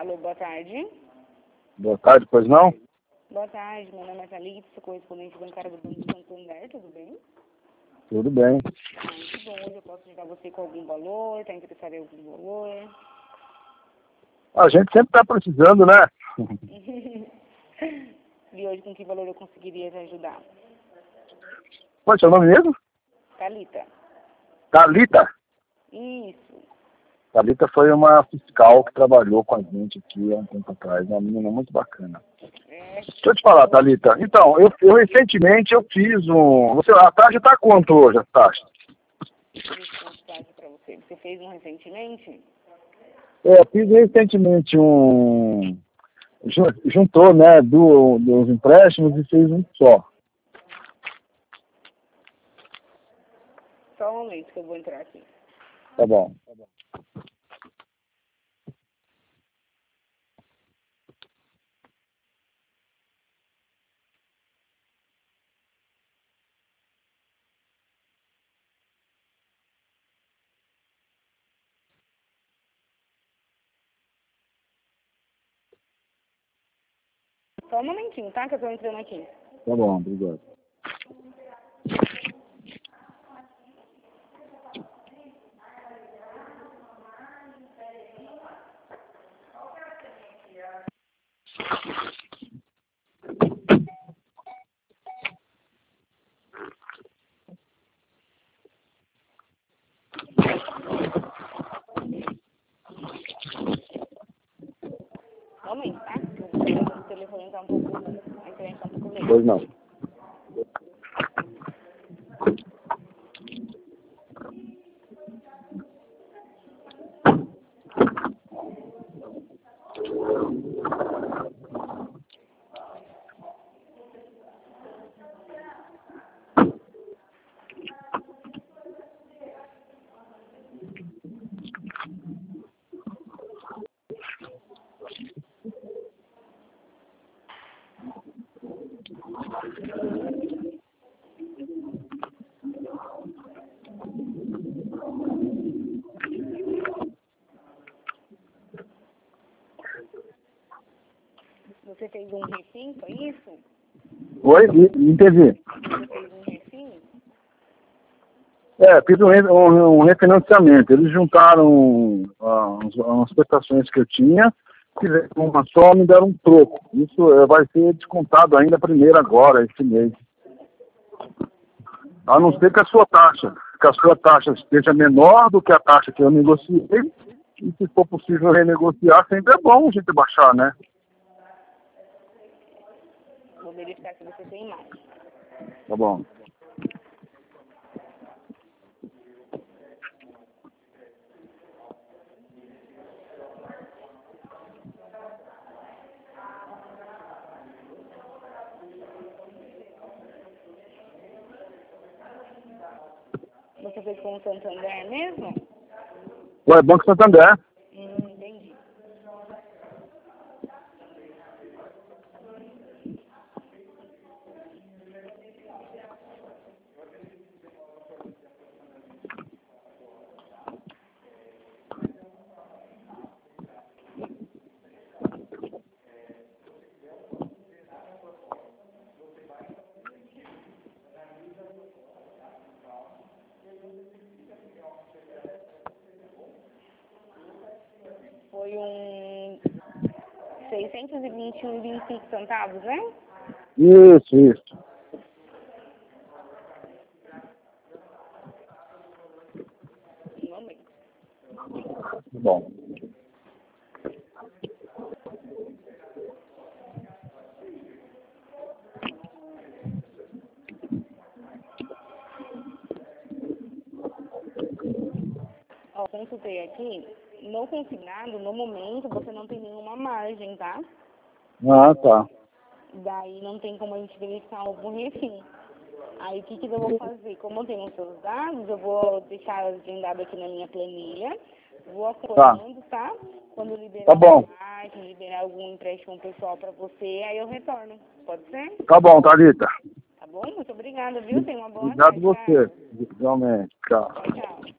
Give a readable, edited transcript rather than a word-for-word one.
Alô, boa tarde. Boa tarde, pois não? Boa tarde, meu nome é Thalita, sou correspondente bancária do Banco Santander, tudo bem? Tudo bem. Que bom, hoje eu posso ajudar você com algum valor, está interessado em algum valor? A gente sempre está precisando, né? E hoje com que valor eu conseguiria te ajudar? Qual é o seu nome mesmo? Thalita. Thalita. Isso. Thalita foi uma fiscal que trabalhou com a gente aqui há um tempo atrás, uma menina muito bacana. Deixa eu te falar, Thalita. Então, eu recentemente eu fiz um... a taxa está quanto hoje, a taxa? Para você. Você fez um recentemente? Eu fiz recentemente um... Juntou, né, dos empréstimos e fez um só. Só um momento que eu vou entrar aqui. Tá bom. Só um momentinho, tá? Que eu tô entrando aqui. Tá bom, obrigado. Só um momento, tá? O telefone tá um pouco... A internet tá um pouco lenta. Pois não. Você fez um refim, foi isso? Oi? Entendi. Você fez um refim? Fiz um refinanciamento. Eles juntaram as prestações que eu tinha, fizeram uma só, me deram um troco. Isso vai ser descontado ainda primeiro agora, esse mês. A não ser que a sua taxa esteja menor do que a taxa que eu negociei, e se for possível renegociar, sempre é bom a gente baixar, né? Vou verificar se você tem mais. Tá bom. Você fez com o Santander mesmo? Ué, Banco Santander. Entendi. Foi um 621,25 centavos, né? Isso. Um momento. Tá bom. Ó, consultei aqui. No consignado, no momento, você não tem nenhuma margem, tá? Ah, tá. Daí não tem como a gente verificar algum refim. Aí o que eu vou fazer? Como eu tenho os seus dados, eu vou deixar agendado aqui na minha planilha, vou acordando, tá? Quando liberar Tá bom. uma margem, liberar algum empréstimo pessoal para você, aí eu retorno. Pode ser? Tá bom, Thalita. Tá bom? Muito obrigada, viu? Tenha uma boa Obrigado tarde. você. Realmente. Tchau. Tchau, tchau.